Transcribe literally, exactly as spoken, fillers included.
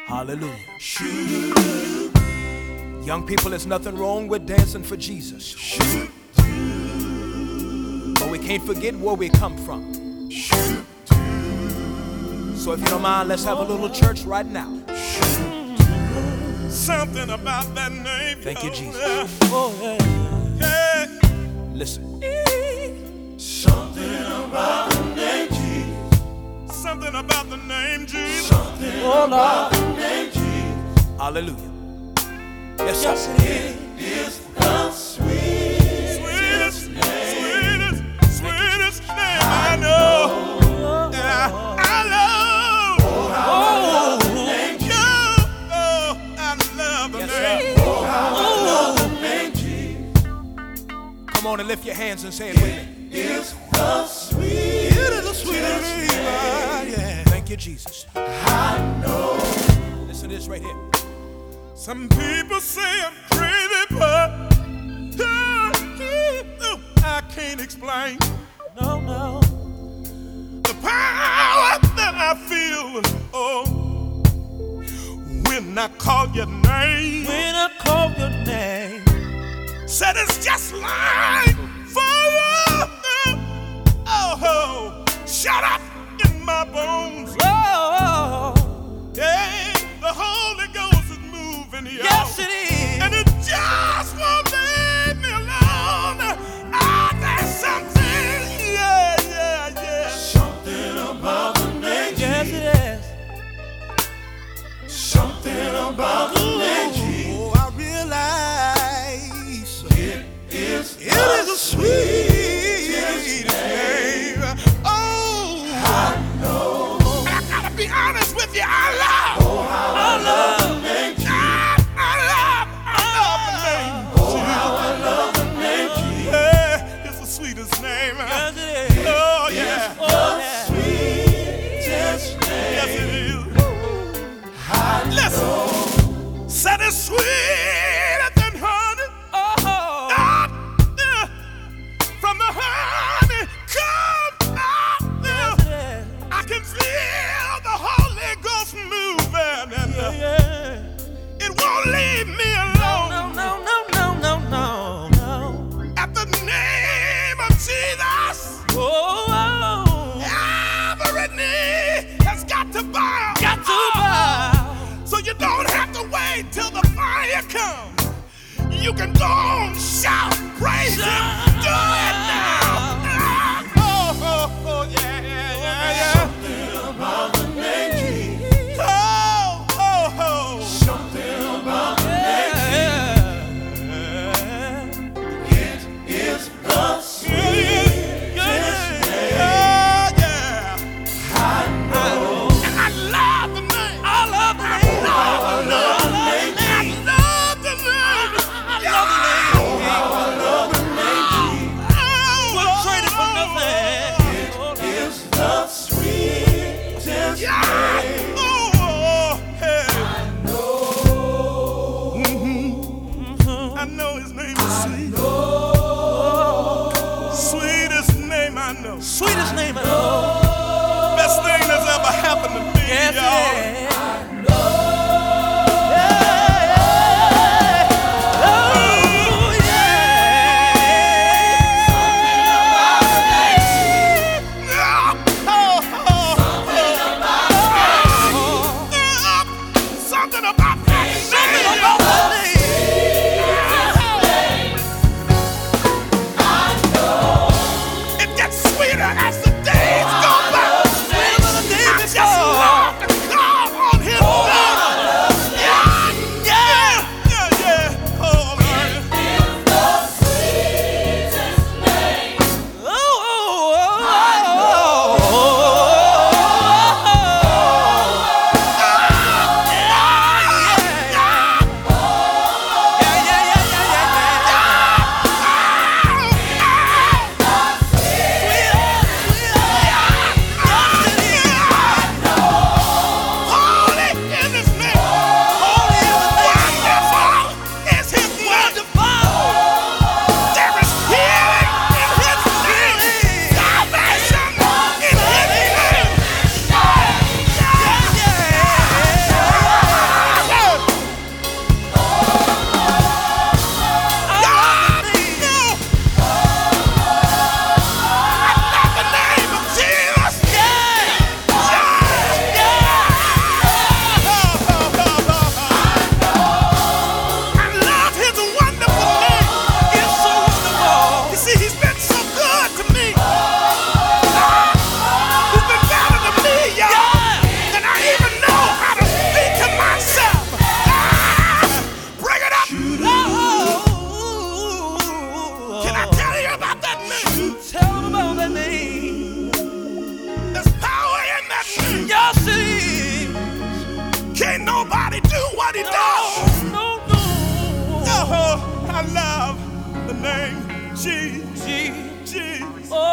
Hallelujah. Young people, there's nothing wrong with dancing for Jesus. But we can't forget where we come from. So if you don't mind, let's have a little church right now. Something about that name. Thank you, Jesus. Oh, yeah. Yeah. Listen. Something about the name Jesus. Something about the name Jesus. Something oh, about the name Jesus. Hallelujah. Yes, yes sir. It is the sweetest, sweetest, name. sweetest, sweetest name I know. Yeah, I love. Oh, how I love the name Jesus. Oh, I love the yes, name. Sir. Oh, how I love the name Jesus. Come on and lift your hands and say it with me. It is the sweetest, it is the sweetest name. Yeah. Thank you, Jesus. I know. Listen to this right here. Some people say I'm crazy, but oh, I can't explain. No, no. The power that I feel, oh, when I call your name. When I call your name. Said it's just like fire. Oh, oh, shut up in my bones. Oh, yeah, the Holy Ghost is moving here. Yes, it is. And it just won't leave me alone. Ah, there's something, yeah, yeah, yeah. Something about the name. Yes, it is. Something about the name. Oh, I realize it is. It is a sweet. Be honest with you, I love. Oh, how I, I love, love the name Jesus. I, I love, I love the name Jesus. Oh, how I love the name Jesus. Yeah, it's the sweetest name. Yes, it is. Oh, yeah. Oh, yeah. Sweetest name. Yes, it is. I Listen, said it's sweeter than honey. Oh, ah, yeah. From the honey come out. Yeah. Yes, I can feel moving and uh, yeah. It won't leave me alone. No, no, no, no, no, no, no. At the name of Jesus, oh, oh. Every knee has got to bow. Got to bow. So you don't have to wait till the fire comes. You can go on, shout, praise Him, do it now. Oh, oh, oh, yeah, yeah, yeah, yeah. Something about the name Jesus. Sweetest name I know. Best thing that's ever happened to me, yes, y'all. Yeah. As the days go by, I just love to call love the name Jesus. Jesus. Oh,